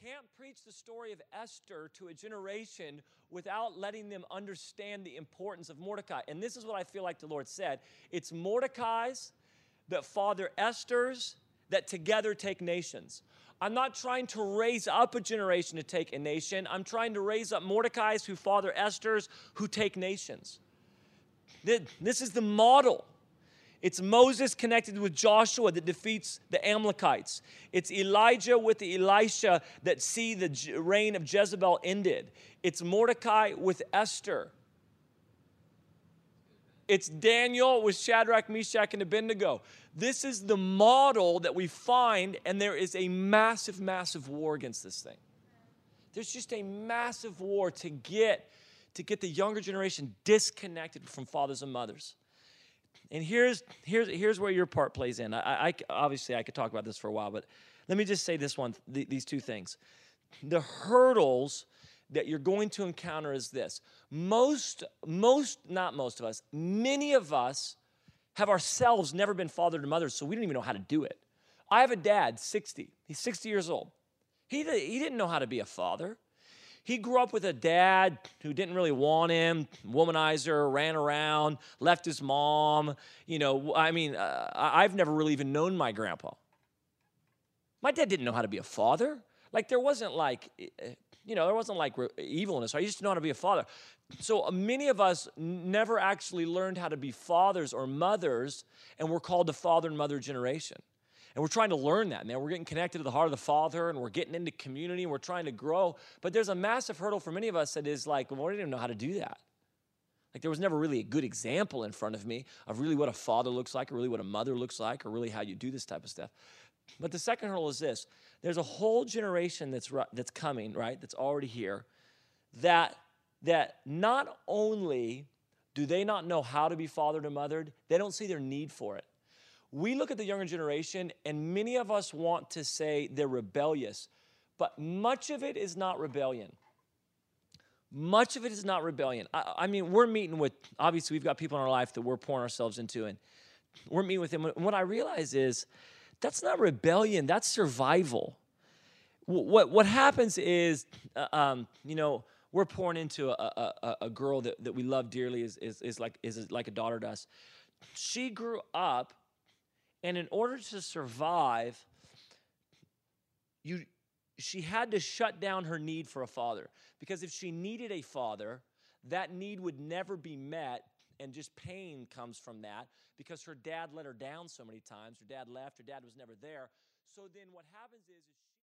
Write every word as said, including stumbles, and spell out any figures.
can't preach the story of Esther to a generation without letting them understand the importance of Mordecai. And this is what I feel like the Lord said. It's Mordecai's that father Esther's that together take nations. I'm not trying to raise up a generation to take a nation. I'm trying to raise up Mordecai's who father Esther's who take nations. This is the model. It's Moses connected with Joshua that defeats the Amalekites. It's Elijah with the Elisha that see the reign of Jezebel ended. It's Mordecai with Esther. It's Daniel with Shadrach, Meshach, and Abednego. This is the model that we find, and there is a massive, massive war against this thing. There's just a massive war to get, to get the younger generation disconnected from fathers and mothers. And here's, here's, here's where your part plays in. I, I, obviously, I could talk about this for a while, but let me just say this one, th- these two things. The hurdles that you're going to encounter is this. Most, most, not most of us, many of us have ourselves never been fathered and mothered, so we don't even know how to do it. I have a dad, sixty. He's sixty years old. He, he didn't know how to be a father. He grew up with a dad who didn't really want him, womanizer, ran around, left his mom. You know, I mean, uh, I've never really even known my grandpa. My dad didn't know how to be a father. Like, there wasn't like, you know, there wasn't like evil in us. I used to know how to be a father. So many of us never actually learned how to be fathers or mothers, and we're called the father and mother generation. And we're trying to learn that, man. We're getting connected to the heart of the Father, and we're getting into community, and we're trying to grow. But there's a massive hurdle for many of us that is like, well, I didn't even know how to do that. Like, there was never really a good example in front of me of really what a father looks like, or really what a mother looks like, or really how you do this type of stuff. But the second hurdle is this. There's a whole generation that's that's coming, right, that's already here, that, that not only do they not know how to be fathered and mothered, they don't see their need for it. We look at the younger generation, and many of us want to say they're rebellious, but much of it is not rebellion. Much of it is not rebellion. I, I mean, we're meeting with, obviously, we've got people in our life that we're pouring ourselves into, and we're meeting with them. And what I realize is that's not rebellion, that's survival. What, what happens is, uh, um, you know, we're pouring into a, a, a girl that, that we love dearly, is, is, is, like, is like a daughter to us. She grew up, and in order to survive, you, she had to shut down her need for a father. Because if she needed a father, that need would never be met, and just pain comes from that because her dad let her down so many times. Her dad left. Her dad was never there. So then what happens is...